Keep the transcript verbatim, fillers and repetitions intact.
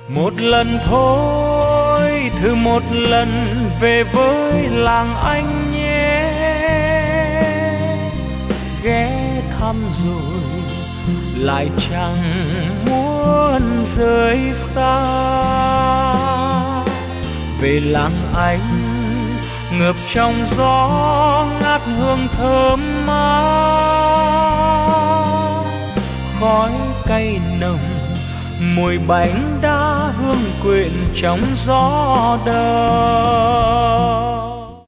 Một lần thôi, thử một lần về với làng anh nhé. Ghé thăm rồi lại chẳng muốn rời xa. Về làng anh ngập trong gió ngát hương thơm mát, khói cay nồng mùi bánh đa hương quyện trong gió đời.